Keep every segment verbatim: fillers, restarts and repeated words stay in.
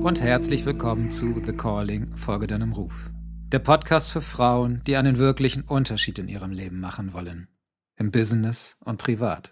und herzlich willkommen zu The Calling, Folge deinem Ruf. Der Podcast für Frauen, die einen wirklichen Unterschied in ihrem Leben machen wollen. Im Business und privat.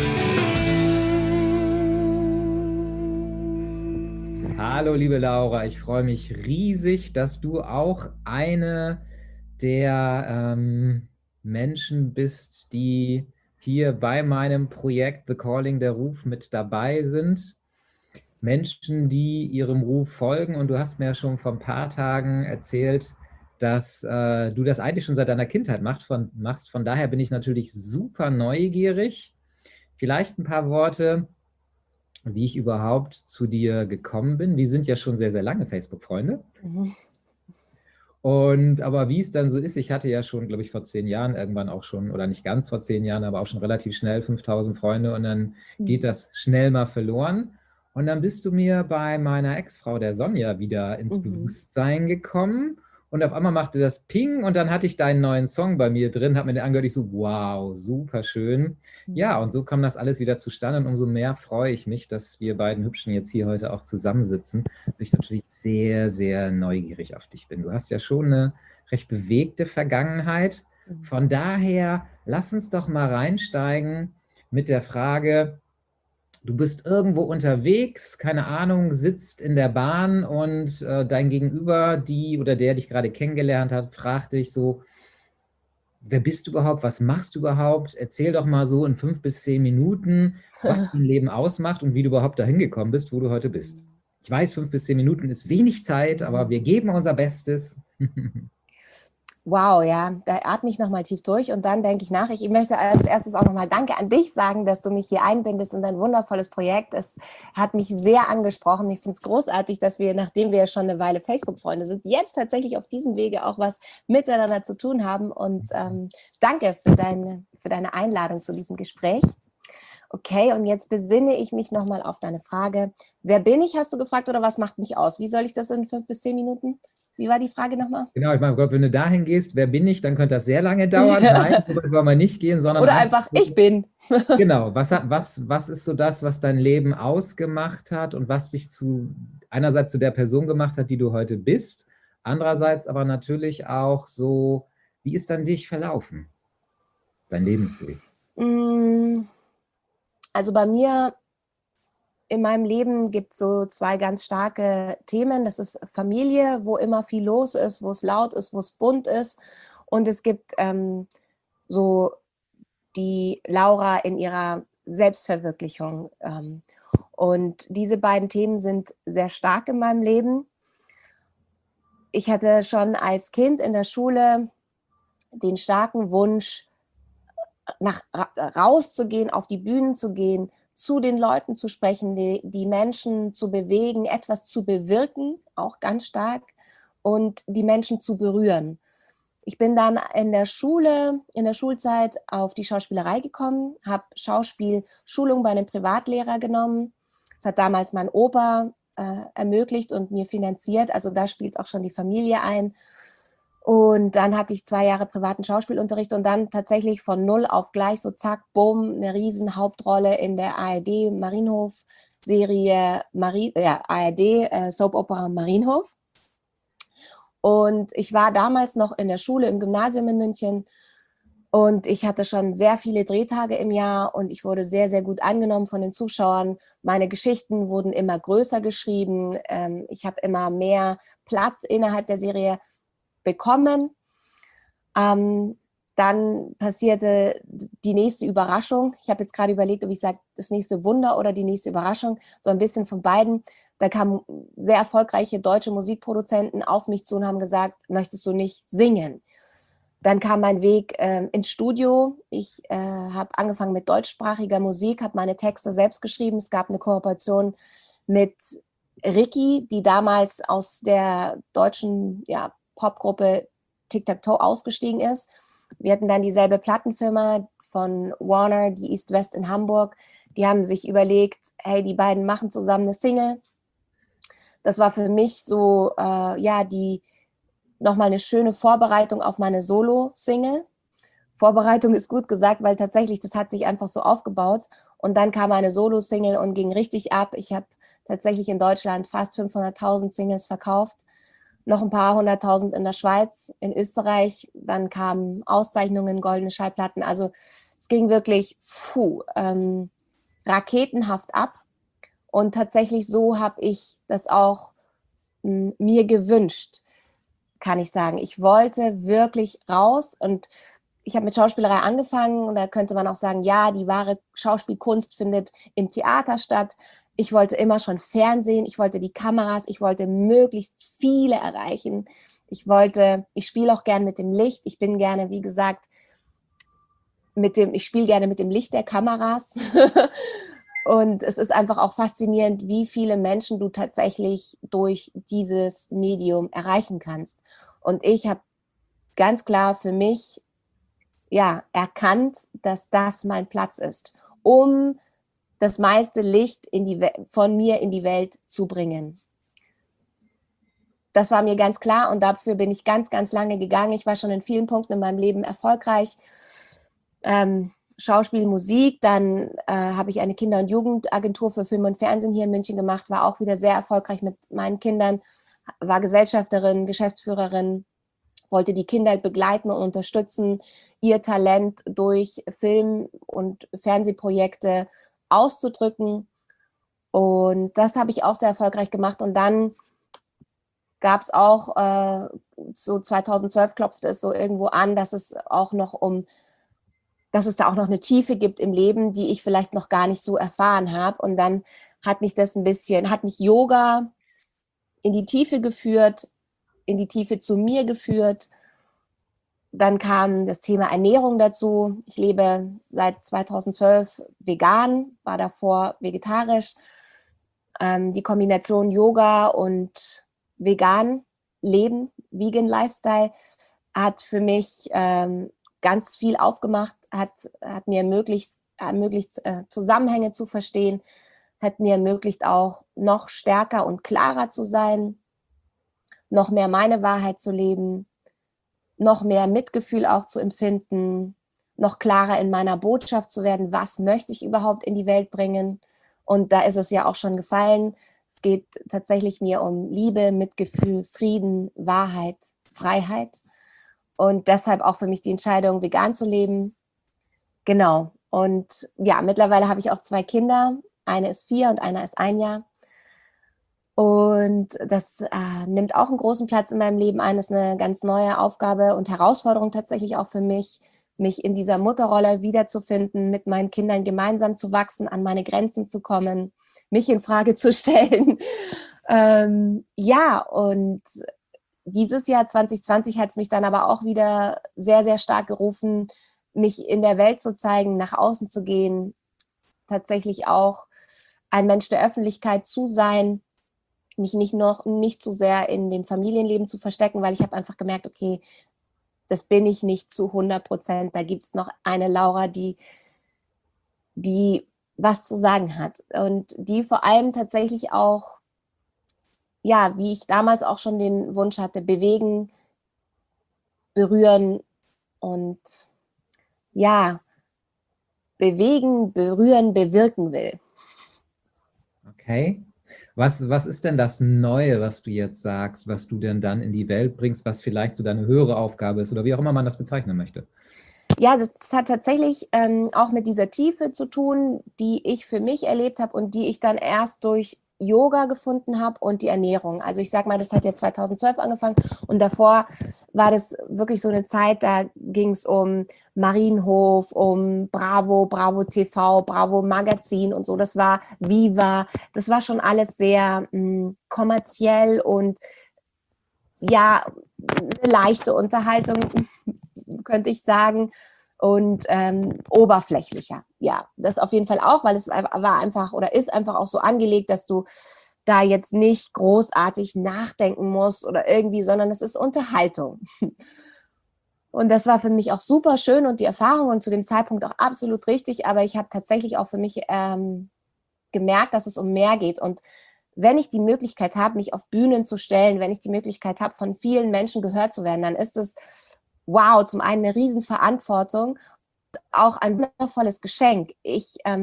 Hallo liebe Laura, ich freue mich riesig, dass du auch eine der ähm, Menschen bist, die hier bei meinem Projekt The Calling, der Ruf mit dabei sind. Menschen, die ihrem Ruf folgen, und du hast mir ja schon vor ein paar Tagen erzählt, dass äh, du das eigentlich schon seit deiner Kindheit macht, von, machst. Von daher bin ich natürlich super neugierig. Vielleicht ein paar Worte, wie ich überhaupt zu dir gekommen bin. Wir sind ja schon sehr, sehr lange Facebook-Freunde. Mhm. Und aber wie es dann so ist, ich hatte ja schon, glaube ich, vor zehn Jahren irgendwann auch schon, oder nicht ganz vor zehn Jahren, aber auch schon relativ schnell fünftausend Freunde, und dann mhm. geht das schnell mal verloren. Und dann bist du mir bei meiner Ex-Frau, der Sonja, wieder ins mhm. Bewusstsein gekommen. Und auf einmal machte das Ping, und dann hatte ich deinen neuen Song bei mir drin, habe mir den angehört, ich so, wow, super schön. Mhm. Ja, und so kam das alles wieder zustande, und umso mehr freue ich mich, dass wir beiden Hübschen jetzt hier heute auch zusammensitzen. Und ich natürlich sehr, sehr neugierig auf dich bin. Du hast ja schon eine recht bewegte Vergangenheit. Mhm. Von daher, lass uns doch mal reinsteigen mit der Frage: Du bist irgendwo unterwegs, keine Ahnung, sitzt in der Bahn, und äh, dein Gegenüber, die oder der dich gerade kennengelernt hat, fragt dich so: Wer bist du überhaupt? Was machst du überhaupt? Erzähl doch mal so in fünf bis zehn Minuten, was dein Leben ausmacht und wie du überhaupt dahin gekommen bist, wo du heute bist. Ich weiß, fünf bis zehn Minuten ist wenig Zeit, aber wir geben unser Bestes. Wow, ja, da atme ich nochmal tief durch und dann denke ich nach. Ich möchte als erstes auch nochmal Danke an dich sagen, dass du mich hier einbindest in dein wundervolles Projekt. Es hat mich sehr angesprochen. Ich finde es großartig, dass wir, nachdem wir ja schon eine Weile Facebook-Freunde sind, jetzt tatsächlich auf diesem Wege auch was miteinander zu tun haben. Und ähm, danke für deine, für deine Einladung zu diesem Gespräch. Okay, und jetzt besinne ich mich nochmal auf deine Frage. Wer bin ich, hast du gefragt, oder was macht mich aus? Wie soll ich das in fünf bis zehn Minuten? Wie war die Frage nochmal? Genau, ich meine, Gott, wenn du dahin gehst, wer bin ich, dann könnte das sehr lange dauern. Ja. Nein, so weit wollen wir nicht gehen, sondern oder einfach, einfach ich bin. Genau, was, was, was ist so das, was dein Leben ausgemacht hat und was dich zu einerseits zu der Person gemacht hat, die du heute bist, andererseits aber natürlich auch so, wie ist dein Weg verlaufen? Dein Lebensweg? Also bei mir in meinem Leben gibt es so zwei ganz starke Themen. Das ist Familie, wo immer viel los ist, wo es laut ist, wo es bunt ist. Und es gibt ähm, so die Laura in ihrer Selbstverwirklichung. Ähm, und diese beiden Themen sind sehr stark in meinem Leben. Ich hatte schon als Kind in der Schule den starken Wunsch, nach, rauszugehen, auf die Bühnen zu gehen, zu den Leuten zu sprechen, die, die Menschen zu bewegen, etwas zu bewirken, auch ganz stark, und die Menschen zu berühren. Ich bin dann in der Schule, in der Schulzeit auf die Schauspielerei gekommen, habe Schauspielschulung bei einem Privatlehrer genommen. Das hat damals mein Opa äh, ermöglicht und mir finanziert, also da spielt auch schon die Familie ein. Und dann hatte ich zwei Jahre privaten Schauspielunterricht und dann tatsächlich von null auf gleich so zack, bumm, eine riesen Hauptrolle in der A R D Marienhof-Serie, Marie, ja, A R D äh, Soap Opera Marienhof. Und ich war damals noch in der Schule, im Gymnasium in München, und ich hatte schon sehr viele Drehtage im Jahr und ich wurde sehr, sehr gut angenommen von den Zuschauern. Meine Geschichten wurden immer größer geschrieben. Ähm, ich habe immer mehr Platz innerhalb der Serie bekommen. Ähm, dann passierte die nächste Überraschung. Ich habe jetzt gerade überlegt, ob ich sage, das nächste Wunder oder die nächste Überraschung. So ein bisschen von beiden. Da kamen sehr erfolgreiche deutsche Musikproduzenten auf mich zu und haben gesagt, möchtest du nicht singen? Dann kam mein Weg äh, ins Studio. Ich äh, habe angefangen mit deutschsprachiger Musik, habe meine Texte selbst geschrieben. Es gab eine Kooperation mit Ricky, die damals aus der deutschen ja, Popgruppe Tic-Tac-Toe ausgestiegen ist. Wir hatten dann dieselbe Plattenfirma von Warner, die East West in Hamburg. Die haben sich überlegt, hey, die beiden machen zusammen eine Single. Das war für mich so, äh, ja, die nochmal eine schöne Vorbereitung auf meine Solo-Single. Vorbereitung ist gut gesagt, weil tatsächlich, das hat sich einfach so aufgebaut. Und dann kam eine Solo-Single und ging richtig ab. Ich habe tatsächlich in Deutschland fast fünfhunderttausend Singles verkauft, noch ein paar hunderttausend in der Schweiz, in Österreich. Dann kamen Auszeichnungen, goldene Schallplatten. Also es ging wirklich puh, ähm, raketenhaft ab. Und tatsächlich so habe ich das auch m, mir gewünscht, kann ich sagen. Ich wollte wirklich raus und ich habe mit Schauspielerei angefangen und da könnte man auch sagen, ja, die wahre Schauspielkunst findet im Theater statt. Ich wollte immer schon Fernsehen, ich wollte die Kameras, ich wollte möglichst viele erreichen. Ich wollte, ich spiele auch gern mit dem Licht. Ich bin gerne, wie gesagt, mit dem, ich spiele gerne mit dem Licht der Kameras. Und es ist einfach auch faszinierend, wie viele Menschen du tatsächlich durch dieses Medium erreichen kannst. Und ich habe ganz klar für mich ja, erkannt, dass das mein Platz ist, um das meiste Licht in die von mir in die Welt zu bringen. Das war mir ganz klar und dafür bin ich ganz, ganz lange gegangen. Ich war schon in vielen Punkten in meinem Leben erfolgreich. Ähm, Schauspiel, Musik, dann äh, habe ich eine Kinder- und Jugendagentur für Film und Fernsehen hier in München gemacht, war auch wieder sehr erfolgreich mit meinen Kindern, war Gesellschafterin, Geschäftsführerin, wollte die Kinder begleiten und unterstützen, ihr Talent durch Film- und Fernsehprojekte auszudrücken. Und das habe ich auch sehr erfolgreich gemacht. Und dann gab es auch, äh, so zweitausendzwölf klopfte es so irgendwo an, dass es auch noch um dass es da auch noch eine Tiefe gibt im Leben, die ich vielleicht noch gar nicht so erfahren habe. Und dann hat mich das ein bisschen, hat mich Yoga in die Tiefe geführt, in die Tiefe zu mir geführt. Dann kam das Thema Ernährung dazu. Ich lebe seit zweitausendzwölf vegan, war davor vegetarisch. Ähm, die Kombination Yoga und vegan Leben, Vegan Lifestyle, hat für mich ähm, ganz viel aufgemacht, hat, hat mir ermöglicht, ermöglicht äh, Zusammenhänge zu verstehen, hat mir ermöglicht auch noch stärker und klarer zu sein, noch mehr meine Wahrheit zu leben, noch mehr Mitgefühl auch zu empfinden, noch klarer in meiner Botschaft zu werden, was möchte ich überhaupt in die Welt bringen. Und da ist es ja auch schon gefallen. Es geht tatsächlich mir um Liebe, Mitgefühl, Frieden, Wahrheit, Freiheit. Und deshalb auch für mich die Entscheidung, vegan zu leben. Genau. Und ja, mittlerweile habe ich auch zwei Kinder. Eine ist vier und einer ist ein Jahr. Und das äh, nimmt auch einen großen Platz in meinem Leben ein. Das ist eine ganz neue Aufgabe und Herausforderung tatsächlich auch für mich, mich in dieser Mutterrolle wiederzufinden, mit meinen Kindern gemeinsam zu wachsen, an meine Grenzen zu kommen, mich in Frage zu stellen. ähm, ja, und dieses Jahr zwanzig zwanzig hat es mich dann aber auch wieder sehr, sehr stark gerufen, mich in der Welt zu zeigen, nach außen zu gehen, tatsächlich auch ein Mensch der Öffentlichkeit zu sein, mich nicht noch nicht zu sehr in dem Familienleben zu verstecken, weil ich habe einfach gemerkt, okay, das bin ich nicht zu hundert Prozent. Da gibt es noch eine Laura, die, die was zu sagen hat und die vor allem tatsächlich auch, ja, wie ich damals auch schon den Wunsch hatte, bewegen, berühren und ja, bewegen, berühren, bewirken will. Okay. Was, was ist denn das Neue, was du jetzt sagst, was du denn dann in die Welt bringst, was vielleicht so deine höhere Aufgabe ist oder wie auch immer man das bezeichnen möchte? Ja, das, das hat tatsächlich ähm, auch mit dieser Tiefe zu tun, die ich für mich erlebt habe und die ich dann erst durch Yoga gefunden habe und die Ernährung. Also ich sag mal, das hat ja zweitausendzwölf angefangen und davor war das wirklich so eine Zeit, da ging es um Marienhof, um Bravo, Bravo T V, Bravo Magazin und so. Das war Viva, das war schon alles sehr mh, kommerziell und ja, eine leichte Unterhaltung, könnte ich sagen, und ähm, oberflächlicher. Ja, das auf jeden Fall auch, weil es war einfach oder ist einfach auch so angelegt, dass du da jetzt nicht großartig nachdenken musst oder irgendwie, sondern es ist Unterhaltung. Und das war für mich auch super schön und die Erfahrung und zu dem Zeitpunkt auch absolut richtig, aber ich habe tatsächlich auch für mich ähm, gemerkt, dass es um mehr geht und wenn ich die Möglichkeit habe, mich auf Bühnen zu stellen, wenn ich die Möglichkeit habe, von vielen Menschen gehört zu werden, dann ist es, wow, zum einen eine Riesenverantwortung, auch ein wundervolles Geschenk. Ich, ähm,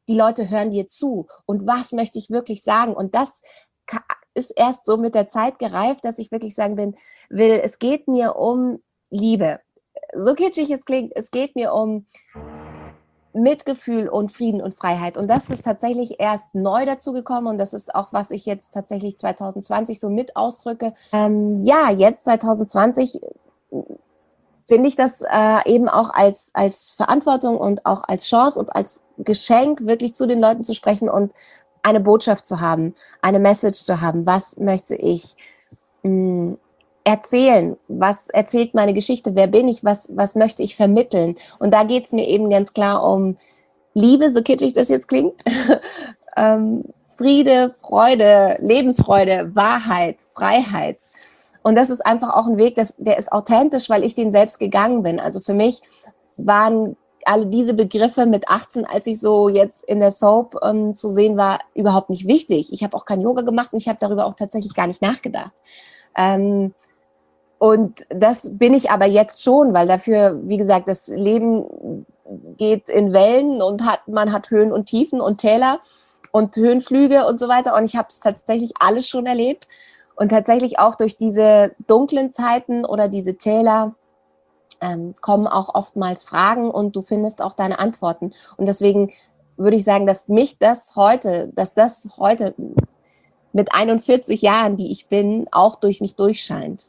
die Leute hören dir zu. Und was möchte ich wirklich sagen? Und das ist erst so mit der Zeit gereift, dass ich wirklich sagen bin, will, es geht mir um Liebe. So kitschig es klingt, es geht mir um Mitgefühl und Frieden und Freiheit. Und das ist tatsächlich erst neu dazugekommen und das ist auch, was ich jetzt tatsächlich zwanzig zwanzig so mit ausdrücke. Ähm, ja, jetzt zwanzig zwanzig finde ich das äh, eben auch als, als Verantwortung und auch als Chance und als Geschenk, wirklich zu den Leuten zu sprechen und eine Botschaft zu haben, eine Message zu haben. Was möchte ich mh, erzählen? Was erzählt meine Geschichte? Wer bin ich? Was, was möchte ich vermitteln? Und da geht es mir eben ganz klar um Liebe, so kitschig das jetzt klingt, ähm, Friede, Freude, Lebensfreude, Wahrheit, Freiheit. Und das ist einfach auch ein Weg, das, der ist authentisch, weil ich den selbst gegangen bin. Also für mich waren alle diese Begriffe mit achtzehn, als ich so jetzt in der Soap ähm, zu sehen war, überhaupt nicht wichtig. Ich habe auch kein Yoga gemacht und ich habe darüber auch tatsächlich gar nicht nachgedacht. Ähm, und das bin ich aber jetzt schon, weil dafür, wie gesagt, das Leben geht in Wellen und hat, man hat Höhen und Tiefen und Täler und Höhenflüge und so weiter. Und ich habe es tatsächlich alles schon erlebt. Und tatsächlich auch durch diese dunklen Zeiten oder diese Täler ähm, kommen auch oftmals Fragen und du findest auch deine Antworten. Und deswegen würde ich sagen, dass mich das heute, dass das heute mit einundvierzig Jahren, die ich bin, auch durch mich durchscheint.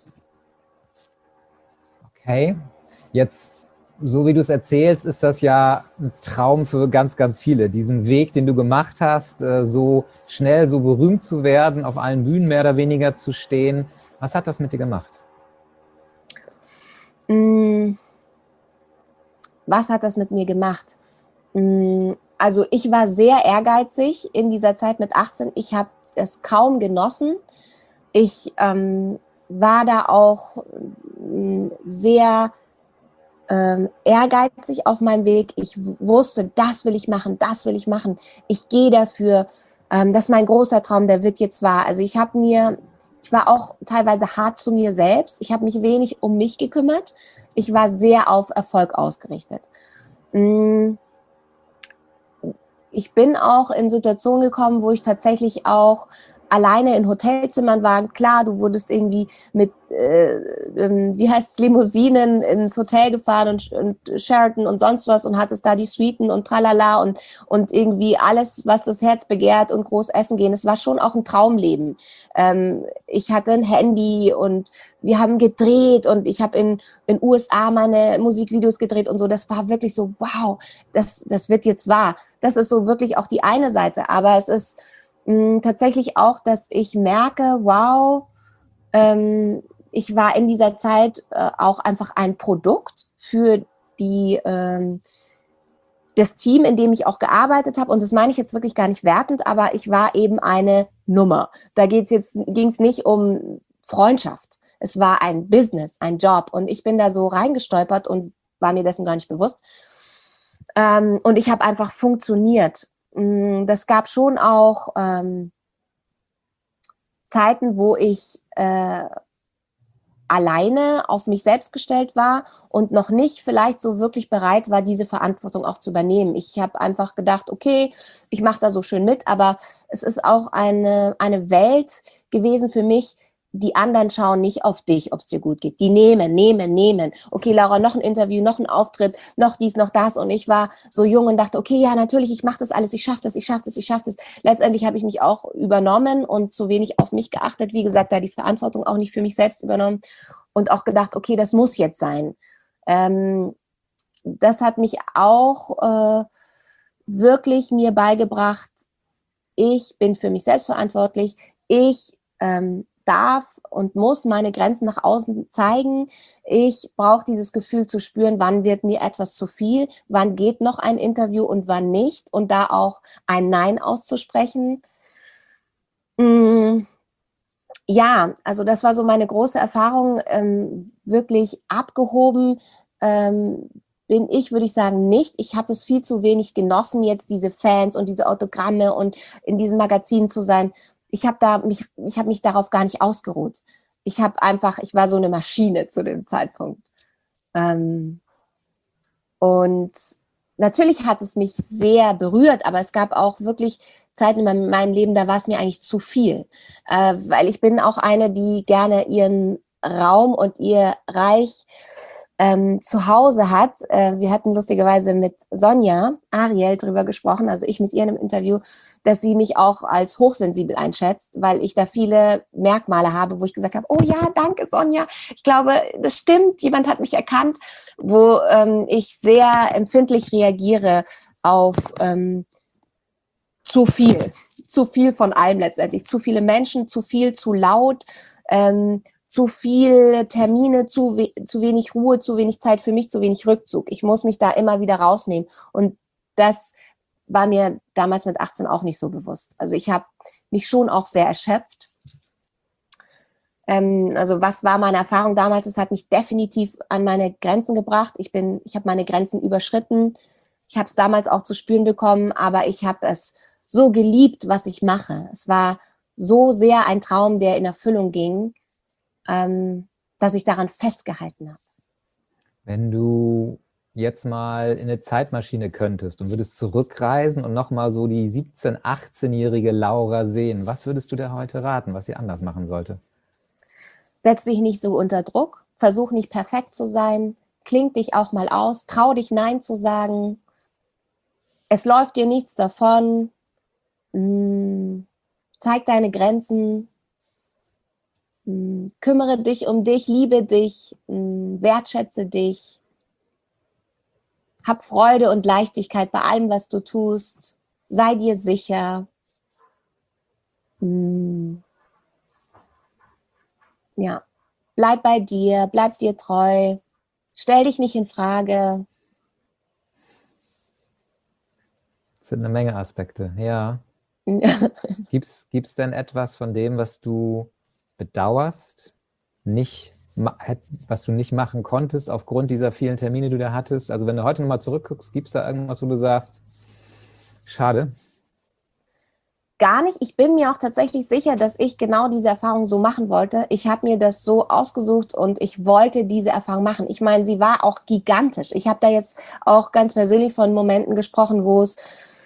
Okay, jetzt, so wie du es erzählst, ist das ja ein Traum für ganz, ganz viele. Diesen Weg, den du gemacht hast, so schnell, so berühmt zu werden, auf allen Bühnen mehr oder weniger zu stehen. Was hat das mit dir gemacht? Was hat das mit mir gemacht? Also ich war sehr ehrgeizig in dieser Zeit mit achtzehn. Ich habe es kaum genossen. Ich ähm, war da auch sehr ähm, ehrgeizig auf meinem Weg. Ich wusste, das will ich machen, das will ich machen. Ich gehe dafür. Ähm, das ist mein großer Traum, der wird jetzt wahr. Also ich habe mir, ich war auch teilweise hart zu mir selbst. Ich habe mich wenig um mich gekümmert. Ich war sehr auf Erfolg ausgerichtet. Ich bin auch in Situationen gekommen, wo ich tatsächlich auch alleine in Hotelzimmern war. Klar, du wurdest irgendwie mit, äh, ähm, wie heißt es, Limousinen ins Hotel gefahren und, und Sheraton und sonst was und hattest da die Suiten und tralala und, und irgendwie alles, was das Herz begehrt und groß essen gehen. Es war schon auch ein Traumleben. Ähm, ich hatte ein Handy und wir haben gedreht und ich habe in in U S A meine Musikvideos gedreht und so. Das war wirklich so, wow, das, das wird jetzt wahr. Das ist so wirklich auch die eine Seite. Aber es ist tatsächlich auch, dass ich merke, wow, ähm, ich war in dieser Zeit äh, auch einfach ein Produkt für die, ähm, das Team, in dem ich auch gearbeitet habe. Und das meine ich jetzt wirklich gar nicht wertend, aber ich war eben eine Nummer. Da geht's jetzt, ging es nicht um Freundschaft. Es war ein Business, ein Job. Und ich bin da so reingestolpert und war mir dessen gar nicht bewusst. Ähm, und ich habe einfach funktioniert. Das gab schon auch ähm, Zeiten, wo ich äh, alleine auf mich selbst gestellt war und noch nicht vielleicht so wirklich bereit war, diese Verantwortung auch zu übernehmen. Ich habe einfach gedacht, okay, ich mache da so schön mit, aber es ist auch eine, eine Welt gewesen für mich, die anderen schauen nicht auf dich, ob es dir gut geht. Die nehmen, nehmen, nehmen. Okay, Laura, noch ein Interview, noch ein Auftritt, noch dies, noch das. Und ich war so jung und dachte, okay, ja, natürlich, ich mache das alles, ich schaffe das, ich schaffe das, ich schaffe das. Letztendlich habe ich mich auch übernommen und zu wenig auf mich geachtet. Wie gesagt, da die Verantwortung auch nicht für mich selbst übernommen und auch gedacht, okay, das muss jetzt sein. Ähm, das hat mich auch äh, wirklich mir beigebracht, ich bin für mich selbst verantwortlich. Ich ähm, darf und muss meine Grenzen nach außen zeigen. Ich brauche dieses Gefühl zu spüren, wann wird mir etwas zu viel, wann geht noch ein Interview und wann nicht. Und da auch ein Nein auszusprechen. Mm, ja, also das war so meine große Erfahrung. Ähm, wirklich abgehoben ähm, bin ich, würde ich sagen, nicht. Ich habe es viel zu wenig genossen, jetzt diese Fans und diese Autogramme und in diesen Magazinen zu sein. Ich habe da mich, ich habe mich darauf gar nicht ausgeruht. Ich habe einfach, ich war so eine Maschine zu dem Zeitpunkt. Ähm, und natürlich hat es mich sehr berührt, aber es gab auch wirklich Zeiten in meinem Leben, da war es mir eigentlich zu viel. Äh, weil ich bin auch eine, die gerne ihren Raum und ihr Reich ähm, zu Hause hat. Äh, wir hatten lustigerweise mit Sonja Ariel drüber gesprochen, also ich mit ihr in einem Interview, dass sie mich auch als hochsensibel einschätzt, weil ich da viele Merkmale habe, wo ich gesagt habe, oh ja, danke Sonja, ich glaube, das stimmt, jemand hat mich erkannt, wo ähm, ich sehr empfindlich reagiere auf ähm, zu viel, zu viel von allem letztendlich, zu viele Menschen, zu viel, zu laut, ähm, zu viele Termine, zu, we zu wenig Ruhe, zu wenig Zeit für mich, zu wenig Rückzug. Ich muss mich da immer wieder rausnehmen. Und das war mir damals mit achtzehn auch nicht so bewusst. Also ich habe mich schon auch sehr erschöpft. Ähm, also was war meine Erfahrung damals? Es hat mich definitiv an meine Grenzen gebracht. Ich bin, ich habe meine Grenzen überschritten. Ich habe es damals auch zu spüren bekommen, aber ich habe es so geliebt, was ich mache. Es war so sehr ein Traum, der in Erfüllung ging, ähm, dass ich daran festgehalten habe. Wenn du jetzt mal in eine Zeitmaschine könntest und würdest zurückreisen und nochmal so die siebzehn-, achtzehnjährige Laura sehen, was würdest du dir heute raten, was sie anders machen sollte? Setz dich nicht so unter Druck, versuch nicht perfekt zu sein, kling dich auch mal aus, trau dich Nein zu sagen. Es läuft dir nichts davon. Zeig deine Grenzen. Kümmere dich um dich, liebe dich, wertschätze dich. Hab Freude und Leichtigkeit bei allem, was du tust. Sei dir sicher. Ja, bleib bei dir, bleib dir treu. Stell dich nicht in Frage. Das sind eine Menge Aspekte, ja. Gibt's, gibt's denn etwas von dem, was du bedauerst, nicht, was du nicht machen konntest aufgrund dieser vielen Termine, die du da hattest? Also wenn du heute nochmal zurückguckst, gibt es da irgendwas, wo du sagst, schade? Gar nicht. Ich bin mir auch tatsächlich sicher, dass ich genau diese Erfahrung so machen wollte. Ich habe mir das so ausgesucht und ich wollte diese Erfahrung machen. Ich meine, sie war auch gigantisch. Ich habe da jetzt auch ganz persönlich von Momenten gesprochen, wo es,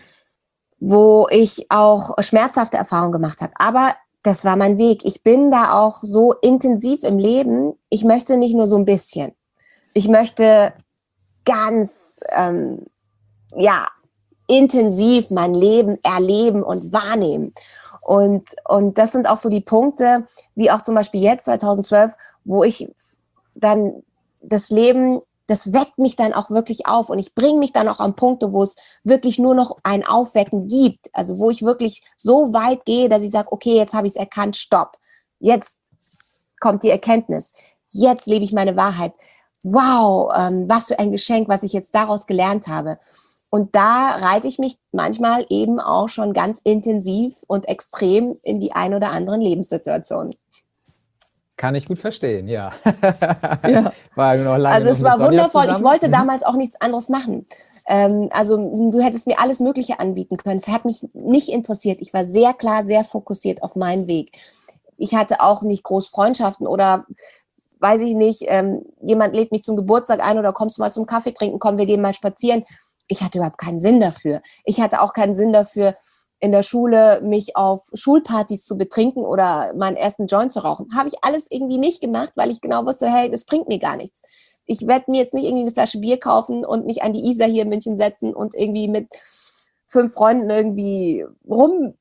wo ich auch schmerzhafte Erfahrungen gemacht habe. Aber das war mein Weg. Ich bin da auch so intensiv im Leben. Ich möchte nicht nur so ein bisschen. Ich möchte ganz, ähm, ja, intensiv mein Leben erleben und wahrnehmen. Und, und das sind auch so die Punkte, wie auch zum Beispiel jetzt zweitausendzwölf, wo ich dann das Leben, das weckt mich dann auch wirklich auf und ich bringe mich dann auch an Punkte, wo es wirklich nur noch ein Aufwecken gibt. Also wo ich wirklich so weit gehe, dass ich sage, okay, jetzt habe ich es erkannt, stopp. Jetzt kommt die Erkenntnis. Jetzt lebe ich meine Wahrheit. Wow, ähm, was für ein Geschenk, was ich jetzt daraus gelernt habe. Und da reite ich mich manchmal eben auch schon ganz intensiv und extrem in die ein oder anderen Lebenssituationen. Kann ich gut verstehen, ja. Ja. War noch lange also es noch war wundervoll. zusammen. Ich wollte mhm. damals auch nichts anderes machen. Ähm, also du hättest mir alles Mögliche anbieten können. Es hat mich nicht interessiert. Ich war sehr klar, sehr fokussiert auf meinen Weg. Ich hatte auch nicht groß Freundschaften oder weiß ich nicht, ähm, jemand lädt mich zum Geburtstag ein oder kommst du mal zum Kaffee trinken, komm, wir gehen mal spazieren. Ich hatte überhaupt keinen Sinn dafür. Ich hatte auch keinen Sinn dafür, in der Schule mich auf Schulpartys zu betrinken oder meinen ersten Joint zu rauchen. Habe ich alles irgendwie nicht gemacht, weil ich genau wusste, hey, das bringt mir gar nichts. Ich werde mir jetzt nicht irgendwie eine Flasche Bier kaufen und mich an die Isar hier in München setzen und irgendwie mit fünf Freunden irgendwie rumalbern.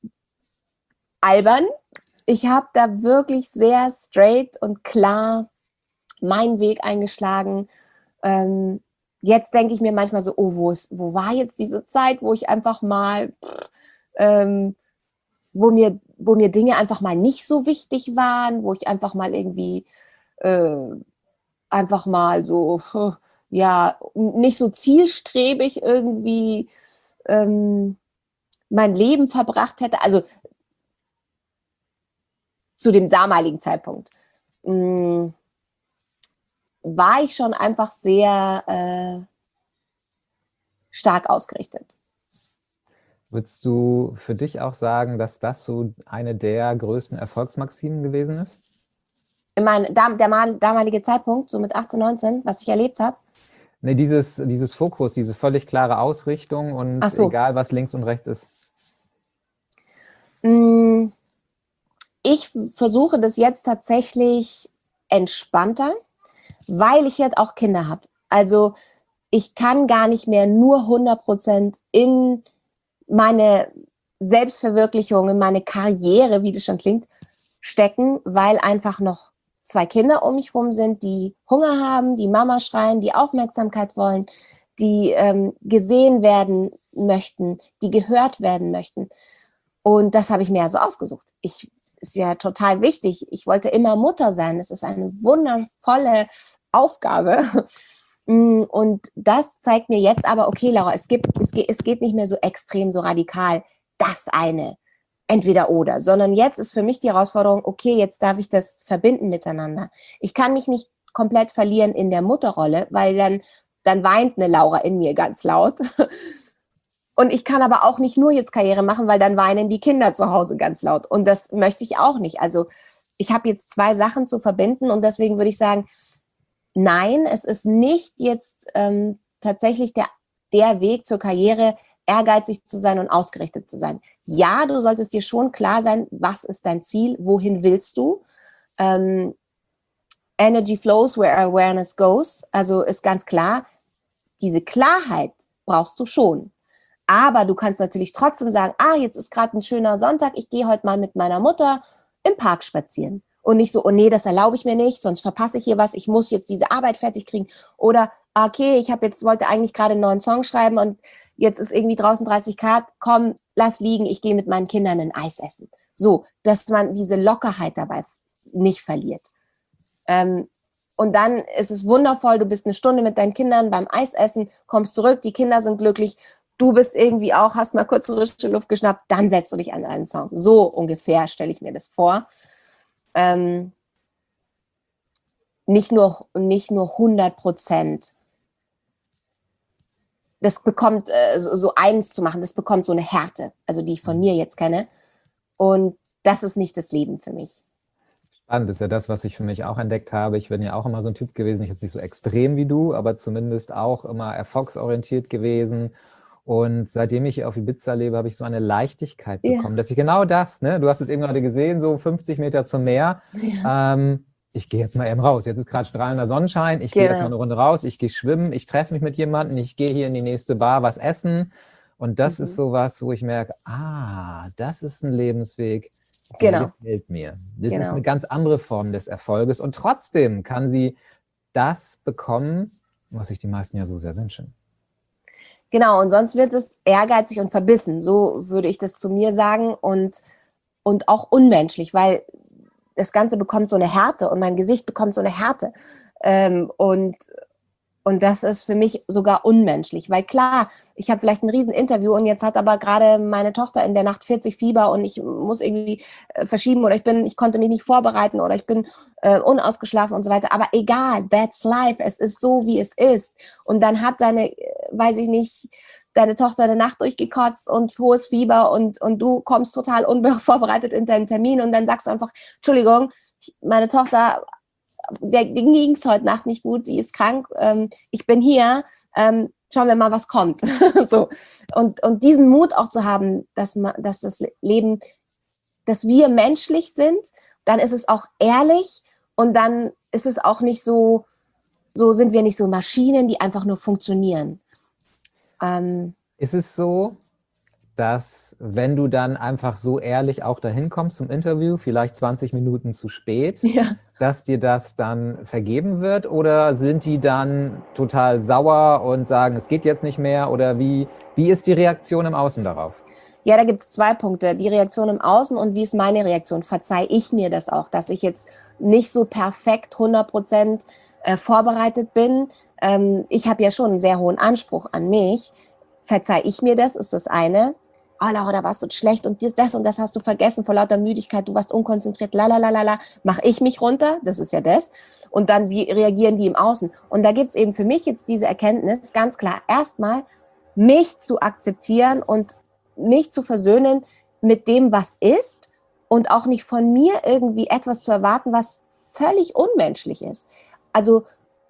Ich habe da wirklich sehr straight und klar meinen Weg eingeschlagen. Ähm, Jetzt denke ich mir manchmal so, oh, wo, ist, wo war jetzt diese Zeit, wo ich einfach mal, ähm, wo, mir, wo mir Dinge einfach mal nicht so wichtig waren, wo ich einfach mal irgendwie, äh, einfach mal so, ja, nicht so zielstrebig irgendwie ähm, mein Leben verbracht hätte. Also zu dem damaligen Zeitpunkt. Mh, war ich schon einfach sehr äh, stark ausgerichtet. Würdest du für dich auch sagen, dass das so eine der größten Erfolgsmaximen gewesen ist? Ich meine, der damalige Zeitpunkt, so mit achtzehn, neunzehn, was ich erlebt habe? Nee, dieses, dieses Fokus, diese völlig klare Ausrichtung und Ach so. egal, was links und rechts ist. Ich versuche das jetzt tatsächlich entspannter, weil ich jetzt auch Kinder habe. Also ich kann gar nicht mehr nur hundert Prozent in meine Selbstverwirklichung, in meine Karriere, wie das schon klingt, stecken, weil einfach noch zwei Kinder um mich rum sind, die Hunger haben, die Mama schreien, die Aufmerksamkeit wollen, die ähm, gesehen werden möchten, die gehört werden möchten. Und das habe ich mir ja so ausgesucht. Ich, ist ja total wichtig. Ich wollte immer Mutter sein. Es ist eine wundervolle Aufgabe. Und das zeigt mir jetzt aber, okay, Laura, es, gibt, es, geht, es geht nicht mehr so extrem, so radikal, das eine, entweder oder, sondern jetzt ist für mich die Herausforderung, okay, jetzt darf ich das verbinden miteinander. Ich kann mich nicht komplett verlieren in der Mutterrolle, weil dann, dann weint eine Laura in mir ganz laut. Und ich kann aber auch nicht nur jetzt Karriere machen, weil dann weinen die Kinder zu Hause ganz laut. Und das möchte ich auch nicht. Also ich habe jetzt zwei Sachen zu verbinden und deswegen würde ich sagen, nein, es ist nicht jetzt ähm, tatsächlich der, der Weg zur Karriere, ehrgeizig zu sein und ausgerichtet zu sein. Ja, du solltest dir schon klar sein, was ist dein Ziel, wohin willst du? Ähm, Energy flows where awareness goes. Also ist ganz klar, diese Klarheit brauchst du schon. Aber du kannst natürlich trotzdem sagen, ah, jetzt ist gerade ein schöner Sonntag, ich gehe heute mal mit meiner Mutter im Park spazieren. Und nicht so, oh nee, das erlaube ich mir nicht, sonst verpasse ich hier was, ich muss jetzt diese Arbeit fertig kriegen. Oder, okay, ich habe jetzt, wollte eigentlich gerade einen neuen Song schreiben und jetzt ist irgendwie draußen dreißig Grad, komm, lass liegen, ich gehe mit meinen Kindern ein Eis essen. So, dass man diese Lockerheit dabei nicht verliert. Ähm, und dann ist es wundervoll, du bist eine Stunde mit deinen Kindern beim Eisessen, kommst zurück, die Kinder sind glücklich, du bist irgendwie auch, hast mal kurz frische Luft geschnappt, dann setzt du dich an einen Song. So ungefähr stelle ich mir das vor. Ähm, nicht nur, nicht nur hundert Prozent. Das bekommt, äh, so, so eins zu machen, das bekommt so eine Härte, also die ich von mir jetzt kenne. Und das ist nicht das Leben für mich. Spannend, das ist ja das, was ich für mich auch entdeckt habe. Ich bin ja auch immer so ein Typ gewesen, ich jetzt nicht so extrem wie du, aber zumindest auch immer erfolgsorientiert gewesen. Und seitdem ich auf Ibiza lebe, habe ich so eine Leichtigkeit bekommen, ja. Dass ich genau das, ne, du hast es eben gerade gesehen, so fünfzig Meter zum Meer, ja. ähm, ich gehe jetzt mal eben raus. Jetzt ist gerade strahlender Sonnenschein, ich genau. gehe jetzt mal eine Runde raus, ich gehe schwimmen, ich treffe mich mit jemandem, ich gehe hier in die nächste Bar was essen. Und das mhm. ist sowas, wo ich merke, ah, das ist ein Lebensweg, der genau. gefällt mir. Das genau. ist eine ganz andere Form des Erfolges. Und trotzdem kann sie das bekommen, was sich die meisten ja so sehr wünschen. Genau, und sonst wird es ehrgeizig und verbissen, so würde ich das zu mir sagen, und, und auch unmenschlich, weil das Ganze bekommt so eine Härte und mein Gesicht bekommt so eine Härte. Ähm, und, und das ist für mich sogar unmenschlich, weil klar, ich habe vielleicht ein Rieseninterview und jetzt hat aber gerade meine Tochter in der Nacht vierzig Fieber und ich muss irgendwie äh, verschieben oder ich bin, ich konnte mich nicht vorbereiten oder ich bin äh, unausgeschlafen und so weiter. Aber egal, that's life, es ist so, wie es ist. Und dann hat deine, weiß ich nicht, deine Tochter eine Nacht durchgekotzt und hohes Fieber und, und du kommst total unvorbereitet in deinen Termin und dann sagst du einfach, Entschuldigung, meine Tochter, der ging es heute Nacht nicht gut, die ist krank, ähm, ich bin hier, ähm, schauen wir mal, was kommt. So. Und, und diesen Mut auch zu haben, dass, man, dass das Leben, dass wir menschlich sind, dann ist es auch ehrlich und dann ist es auch nicht so, so sind wir nicht so Maschinen, die einfach nur funktionieren. Ähm, ist es so, dass wenn du dann einfach so ehrlich auch dahin kommst zum Interview, vielleicht zwanzig Minuten zu spät, ja. dass dir das dann vergeben wird? Oder sind die dann total sauer und sagen, es geht jetzt nicht mehr? Oder wie, wie ist die Reaktion im Außen darauf? Ja, da gibt es zwei Punkte. Die Reaktion im Außen und wie ist meine Reaktion? Verzeih ich mir das auch, dass ich jetzt nicht so perfekt hundert Prozent äh, vorbereitet bin? Ähm, ich habe ja schon einen sehr hohen Anspruch an mich. Verzeih ich mir das, ist das eine. Oh, Laura, da warst du schlecht und das und das hast du vergessen vor lauter Müdigkeit, du warst unkonzentriert, lalalala, mach ich mich runter, das ist ja das. Und dann, wie reagieren die im Außen? Und da gibt's eben für mich jetzt diese Erkenntnis, ganz klar, erstmal mich zu akzeptieren und mich zu versöhnen mit dem, was ist und auch nicht von mir irgendwie etwas zu erwarten, was völlig unmenschlich ist. Also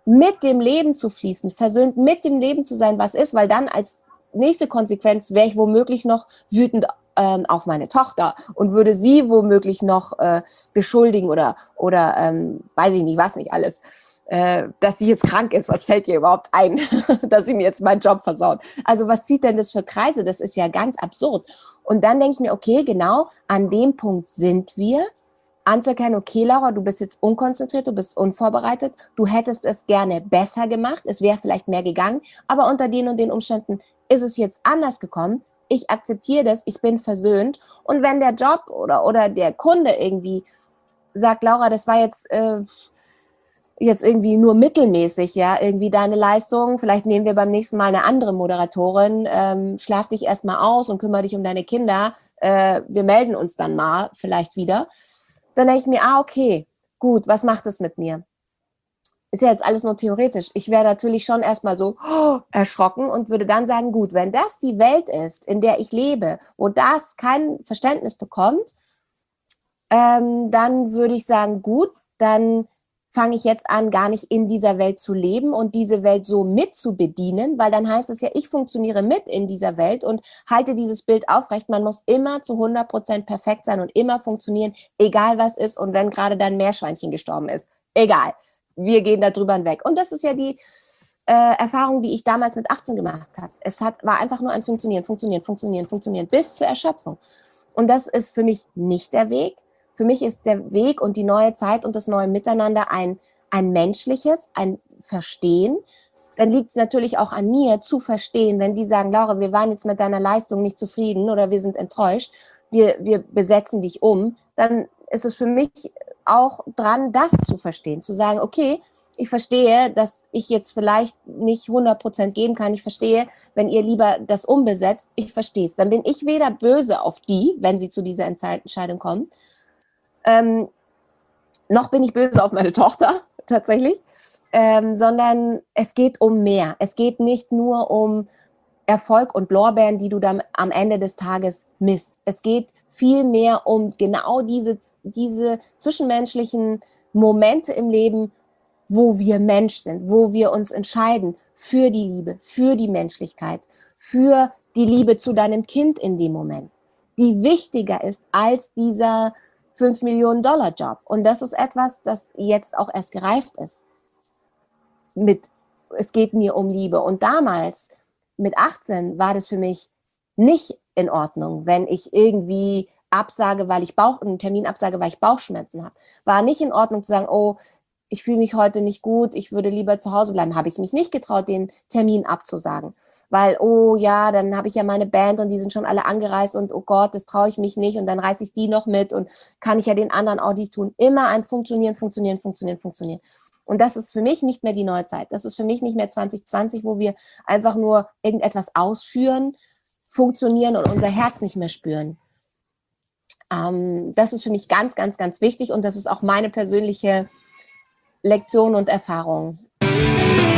mit dem Leben zu fließen, versöhnt mit dem Leben zu sein, was ist, weil dann als nächste Konsequenz wäre ich womöglich noch wütend ähm, auf meine Tochter und würde sie womöglich noch äh, beschuldigen oder, oder ähm, weiß ich nicht, was nicht alles, äh, dass sie jetzt krank ist, was fällt ihr überhaupt ein, dass sie mir jetzt meinen Job versaut. Also was zieht denn das für Kreise? Das ist ja ganz absurd. Und dann denke ich mir, okay, genau an dem Punkt sind wir, anzuerkennen, okay, Laura, du bist jetzt unkonzentriert, du bist unvorbereitet, du hättest es gerne besser gemacht, es wäre vielleicht mehr gegangen, aber unter den und den Umständen ist es jetzt anders gekommen. Ich akzeptiere das, ich bin versöhnt. Und wenn der Job oder, oder der Kunde irgendwie sagt, Laura, das war jetzt, äh, jetzt irgendwie nur mittelmäßig, ja, irgendwie deine Leistung, vielleicht nehmen wir beim nächsten Mal eine andere Moderatorin, ähm, schlaf dich erstmal aus und kümmere dich um deine Kinder, äh, wir melden uns dann mal vielleicht wieder. Dann denke ich mir, ah, okay, gut, was macht es mit mir? Ist ja jetzt alles nur theoretisch. Ich wäre natürlich schon erstmal so oh, erschrocken und würde dann sagen, gut, wenn das die Welt ist, in der ich lebe, wo das kein Verständnis bekommt, ähm, dann würde ich sagen, gut, dann fange ich jetzt an, gar nicht in dieser Welt zu leben und diese Welt so mit zu bedienen, weil dann heißt es ja, ich funktioniere mit in dieser Welt und halte dieses Bild aufrecht. Man muss immer zu hundert Prozent perfekt sein und immer funktionieren, egal was ist und wenn gerade dein Meerschweinchen gestorben ist. Egal, wir gehen da drüber hinweg. Und das ist ja die äh, Erfahrung, die ich damals mit achtzehn gemacht habe. Es hat, war einfach nur ein Funktionieren, Funktionieren, Funktionieren, Funktionieren bis zur Erschöpfung. Und das ist für mich nicht der Weg. Für mich ist der Weg und die neue Zeit und das neue Miteinander ein, ein menschliches, ein Verstehen. Dann liegt es natürlich auch an mir, zu verstehen, wenn die sagen, Laura, wir waren jetzt mit deiner Leistung nicht zufrieden oder wir sind enttäuscht, wir, wir besetzen dich um, dann ist es für mich auch dran, das zu verstehen, zu sagen, okay, ich verstehe, dass ich jetzt vielleicht nicht hundert Prozent geben kann. Ich verstehe, wenn ihr lieber das umbesetzt, ich verstehe es. Dann bin ich weder böse auf die, wenn sie zu dieser Entscheidung kommen, Ähm, noch bin ich böse auf meine Tochter, tatsächlich, ähm, sondern es geht um mehr. Es geht nicht nur um Erfolg und Lorbeeren, die du dann am Ende des Tages misst. Es geht viel mehr um genau diese, diese zwischenmenschlichen Momente im Leben, wo wir Mensch sind, wo wir uns entscheiden für die Liebe, für die Menschlichkeit, für die Liebe zu deinem Kind in dem Moment, die wichtiger ist als dieser fünf Millionen Dollar Job. Und das ist etwas, das jetzt auch erst gereift ist. Mit, es geht mir um Liebe. Und damals, mit achtzehn, war das für mich nicht in Ordnung, wenn ich irgendwie absage, weil ich Bauch, einen Termin absage, weil ich Bauchschmerzen habe. War nicht in Ordnung zu sagen, oh, ich fühle mich heute nicht gut, ich würde lieber zu Hause bleiben. Habe ich mich nicht getraut, den Termin abzusagen. Weil, oh ja, dann habe ich ja meine Band und die sind schon alle angereist und oh Gott, das traue ich mich nicht und dann reiße ich die noch mit und kann ich ja den anderen auch nicht tun. Immer ein Funktionieren, Funktionieren, Funktionieren, Funktionieren. Und das ist für mich nicht mehr die neue Zeit. Das ist für mich nicht mehr zwanzig zwanzig, wo wir einfach nur irgendetwas ausführen, funktionieren und unser Herz nicht mehr spüren. Ähm, das ist für mich ganz, ganz, ganz wichtig und das ist auch meine persönliche Lektion und Erfahrung.